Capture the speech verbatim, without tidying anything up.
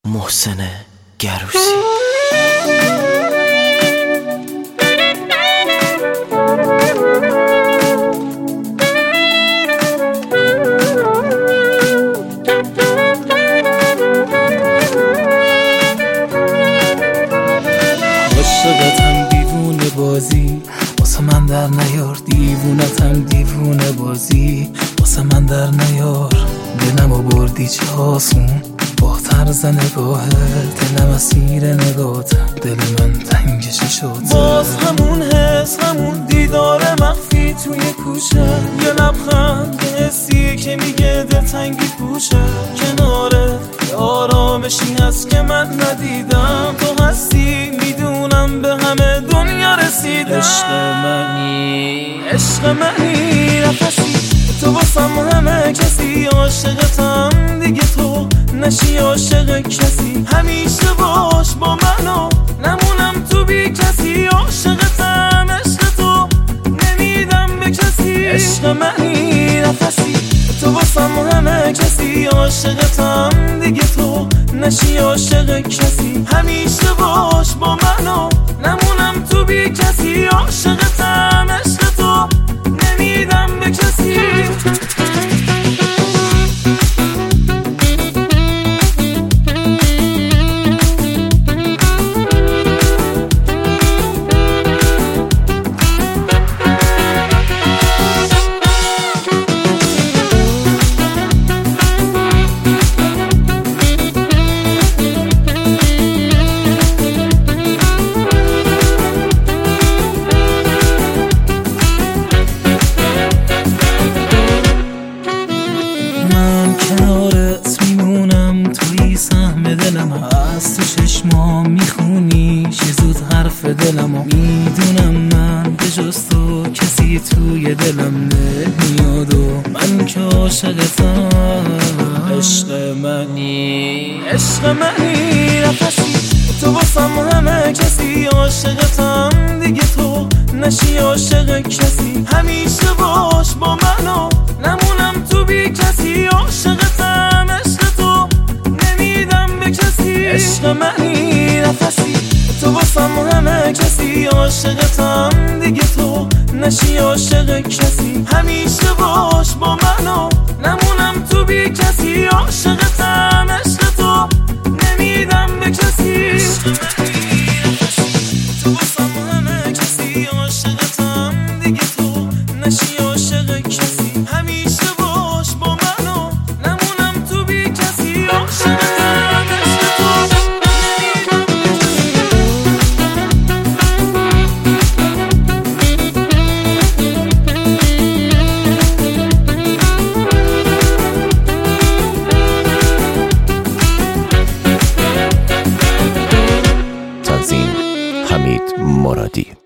محسن گروسی. عاشقتم دیوونه بازی واسه من در نیار، دیوونتم دیوونه بازی واسه من در نیار. دلمو بردی چه آسون با طرز نگاهت، دلم اسیر نگاتم، دل من تنگ چشات. باز همون حس، همون دیدار مخفی توی کوچه، یه لبخند حسی که میگه دل تنگی پوشه. کناره یه آرامشی هست که من ندیدم، تو هستی میدونم به همه دنیا رسیدم. عشق منی، عشق منی، نفسی تو واسم همه کسی. عاشقتم دیگه تو نشی عاشق کسی، همیشه باش با منو نمونم تو بی کسی. عاشقتم عشق تو نمیدم به کسی. عشق منی، نفسی تو واسم همه کسی. عاشقتم دیگه تو نشی عاشق کسی، همیشه باش با منو نمونم تو بی کسی. عاشقتم عشق تو نمیدم به کسی. کنارت میمونم، توی سهم دلم هست، تو چشمام میخونی چه زود حرف دلمو. میدونم من به جز تو کسی توی دلم نمیاد و من که عاشقتم. عشق منی، عشق منی، نفسی تو واسم همه کسی. عاشقتم دیگه تو نشی عاشق کسی، همیشه باش با منو نمونم تو بی کسی. عاشقتم عشق تو نمیدم به کسی. عشق منی، نفسی تو واسم همه کسی. عاشقتم دیگه تو نشی عاشق کسی، همیشه باش با منو نمونم تو بی کسی. عاشقتم عشق تو نمیدم به کسی. عشق منی، نفسی تو واسم همه کسی. عاشقتم دیگه تو نشی عاشق کسی، همیشه باش با منو نمونم تو بی کسی. عاشقتم عشق تو نمیدم تنظیم حمید مرادی.